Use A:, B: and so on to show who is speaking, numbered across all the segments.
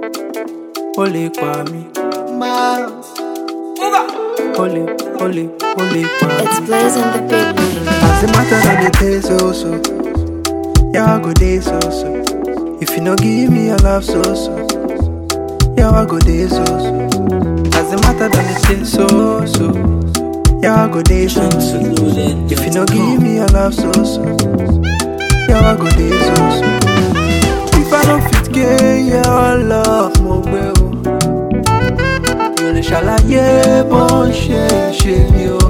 A: Olè pa mi.
B: Miles.
A: Olè pa mi.
C: It's Blaze and the Big League.
B: As the matter that they pay so. Yeah, I go day so. If you no give me your love so. Yeah, I go day so. As the matter that they say so. Yeah, I go day so. If you no give me your love so. Yeah, I go day so. If I don't fit get your love, mo gbe o. Mi ò lè ṣàlàyé bó ń ṣe mí o.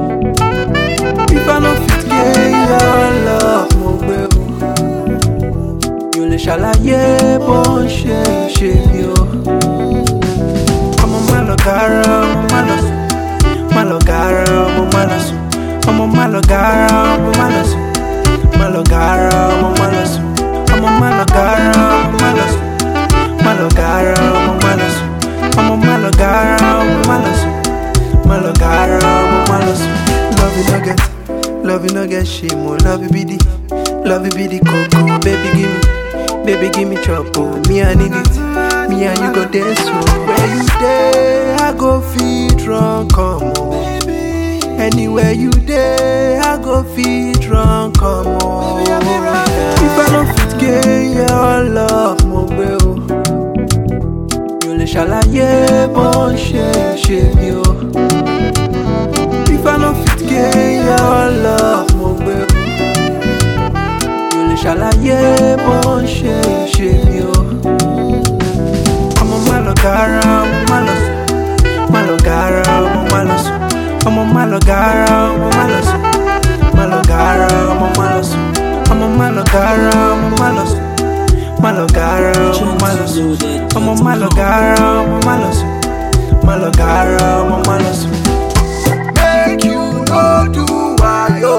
B: If I don't fit get your love, mo gbe o. Mi ò lè ṣàlàyé bó ń ṣe mí o. Ọmọ má lọ gara, ọmọ má lọ sùn. Má lọ gara, ọmọ má lọ sùn. Ọmọ má lọ gara, ọmọ má lọ sùn. Má lọ gara, ọmọ má lọ sùn. Ọmọ má lọ gara, ọmọ má lọ sùn. Má lọ gara, ọmọ má lọ sùn. Ọmọ má lọ gara, ọmọ má lọ sùn. Má lọ gara, ọmọ má lọ sùn. Love you no get shame, oh. Love you be the cocoa. Baby give me trouble. Me I need it, me and you go there so. Where you there, I go feel drunk, come on. Anywhere you there, I go feel drunk, come on. If I don't fit get your love, mo gbe o. Mi ò lè ṣàlàyé bó ń ṣe mí o. If I don't fit get your love, mo gbe o. Mi ò lè ṣàlàyé bó ń ṣe mí o. Ọmọ má lọ gara, ọmọ má lọ sùn. Má lọ gara, ọmọ má lọ sùn. Ọmọ má lọ gara, ọmọ má lọ sùn. Má lọ gara, ọmọ má lọ sùn. Ọmọ má lọ gara, ọmọ má lọ sùn. Má lọ gara, ọmọ má lọ sùn. Ọmọ má lọ gara, ọmọ má lọ sùn. Má lọ gara, ọmọ má lọ sùn. Make you no do wayo,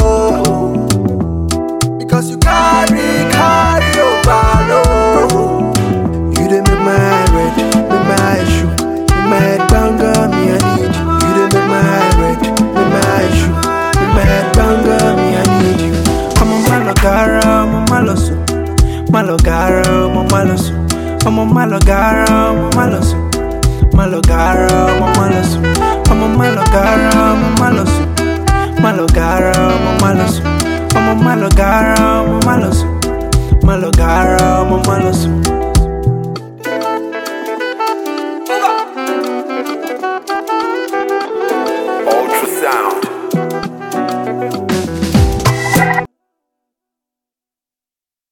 B: because you carry overload. You dey make my eye red, make my eye shook, make my head banga, me I need you. You dey make my eye red, make my eye shook, make my head banga, me I need you. Ọmọ má lọ gara, ọmọ má lọ sùn. Má lọ gara, ọmọ má lọ sùn. Ọmọ má lọ gara, ọmọ má lọ sùn. Má lọ gara, ọmọ má lọ sùn. Ọmọ má lọ gara, ọmọ má lọ sùn. Má lọ gara, ọmọ má lọ sùn. Ọmọ má lọ gara, ọmọ má lọ sùn. Má lọ gara, ọmọ má lọ sùn.